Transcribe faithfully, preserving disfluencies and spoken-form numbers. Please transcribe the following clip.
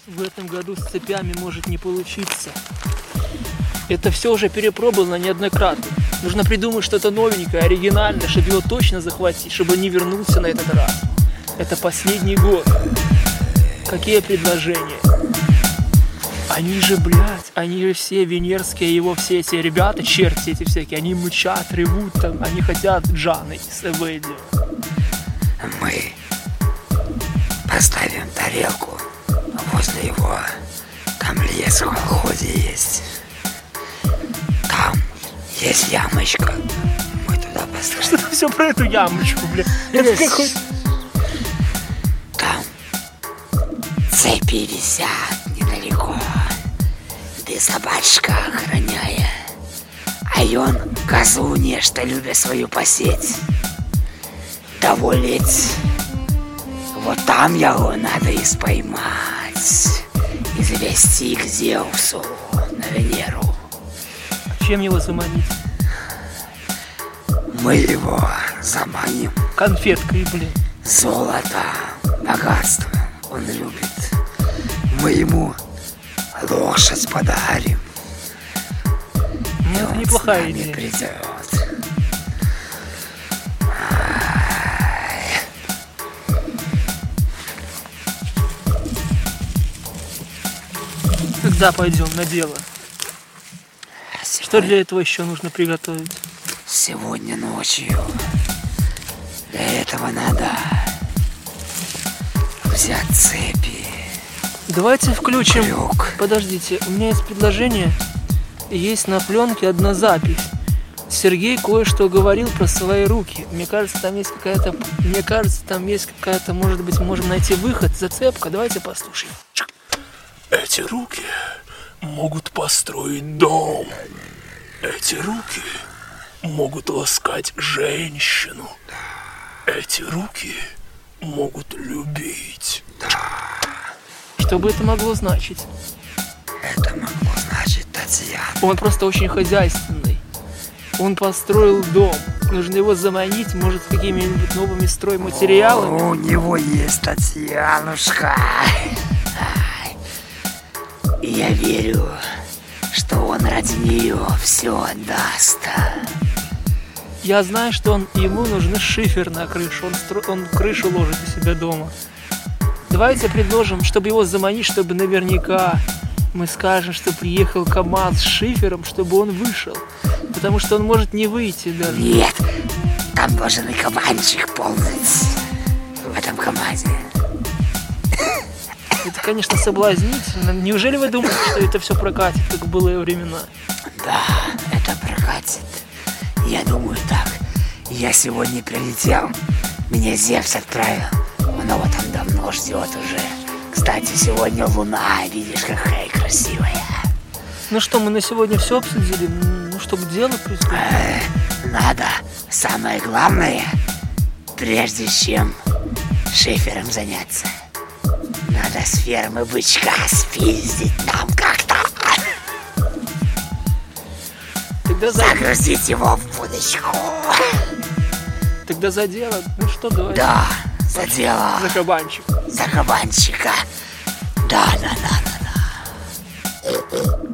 в этом году с цепями может не получиться. Это все уже перепробовано неоднократно. Нужно придумать что-то новенькое, оригинальное, чтобы его точно захватить, чтобы он не вернулся на этот раз. Это последний год. Какие предложения? Они же, блядь, они же все венерские, его все эти ребята, черти эти всякие, они мычат, ревут там, они хотят Джаны с Эвэдди. Мы поставим тарелку возле его, там лес в колхозе есть. Там есть ямочка, мы туда поставим. Что-то все про эту ямочку, блядь. Это какой... Там цепи висят недалеко, да собачка охраняя. А он козу нечто любит свою посеть. Доволить. Вот там его надо и споймать. И завести к Зевсу на Венеру. Чем его заманить? Мы его заманим. Конфеткой, блин. Золото, богатство он любит. Мы ему лошадь подарим. Ну, это неплохая идея. Придет. Когда пойдем на дело? Сегодня, Что для этого еще нужно приготовить? Сегодня ночью. Для этого надо взять цепи. Давайте включим. Крюк. Подождите, у меня есть предложение. Есть на пленке одна запись. Сергей кое-что говорил про свои руки. Мне кажется, там есть какая-то. Мне кажется, там есть какая-то. Может быть, можем найти выход, зацепка. Давайте послушаем. Эти руки могут построить дом. Эти руки могут ласкать женщину. Эти руки могут любить. Что бы это могло значить? Это могло значить Татьяна. Он просто очень хозяйственный. Он построил дом. Нужно его заманить, может, какими-нибудь новыми стройматериалами. У него есть Татьянушка. И я верю, что он ради нее все отдаст. Я знаю, что он, ему нужен шифер на крышу. Он, стро, он крышу ложит у себя дома. Давайте предложим, чтобы его заманить, чтобы наверняка мы скажем, что приехал КамАЗ с шифером, чтобы он вышел. Потому что он может не выйти даже. Нет, там должен и кабанчик ползать в этом КамАЗе. Это, конечно, соблазнительно. Неужели вы думаете, что это все прокатит, как в былые времена? Да, это прокатит. Я думаю так. Я сегодня прилетел, меня Зевс отправил. Он его там давно ждет уже. Кстати, сегодня луна, видишь, какая красивая. Ну что, мы на сегодня все обсудили? Ну, чтобы дело приступить. Э, надо, самое главное, прежде чем шифером заняться, надо с фермы бычка спиздить нам как-то. Тогда за... Загрузить его в будочку. Тогда за дело. Ну что, давай. Да, за дело. За кабанчик. За кабанчика. Да, да, да, да, да.